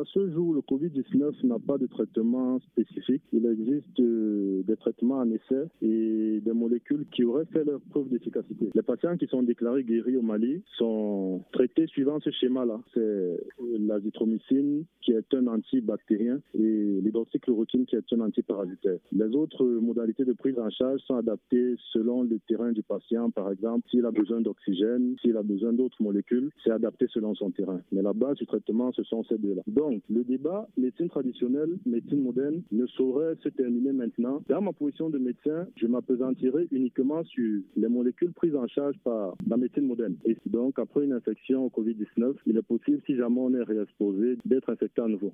ce jour, le Covid-19 n'a pas de traitement spécifique. Il existe des traitements en essai et des molécules qui auraient fait leur preuve d'efficacité. Les patients qui sont déclarés guéris au Mali sont traités suivant ce schéma-là. C'est l'azithromycine qui est un antibactérien et l'hydroxychloroquine qui est un antiparasitaire. Les autres modalités de prise en charge sont adaptées selon le terrain du patient. Par exemple, s'il a besoin d'oxygène, s'il a besoin d'autres molécules, c'est adapté selon son terrain. Mais la base du traitement, ce sont ces deux-là. Donc, le débat médecine traditionnelle, médecine moderne ne saurait se terminer maintenant. Dans ma position de médecin, je m'appesantirai uniquement sur les molécules prises en charge par la médecine moderne. Et donc, après une infection au Covid-19, il est possible, si jamais on est réexposé, d'être infecté à nouveau.